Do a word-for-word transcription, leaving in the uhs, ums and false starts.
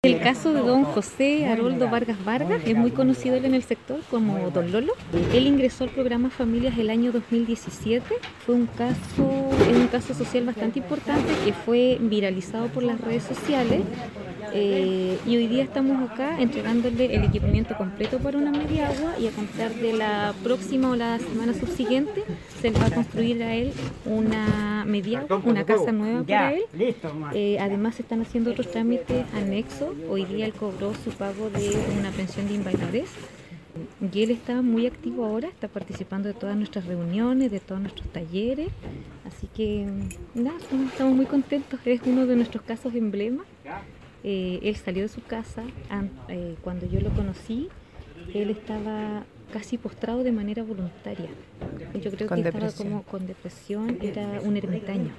El caso de don José Haroldo Vargas Vargas es muy conocido él en el sector como don Lolo. Él ingresó al programa Familias el año dos mil diecisiete. Fue un caso, es un caso social bastante importante que fue viralizado por las redes sociales. Eh, y hoy día estamos acá entregándole el equipamiento completo para una media agua, y a contar de la próxima o la semana subsiguiente se le va a construir a él una media agua, una casa nueva para él. Eh, además se están haciendo otros trámites anexos. Hoy día él cobró su pago de una pensión de invalidez. Y él está muy activo ahora, está participando de todas nuestras reuniones, de todos nuestros talleres. Así que nada, estamos muy contentos. Es uno de nuestros casos emblema. Eh, él salió de su casa, eh, cuando yo lo conocí, él estaba casi postrado de manera voluntaria. Yo creo Con que depresión. estaba como con depresión, era un ermitaño.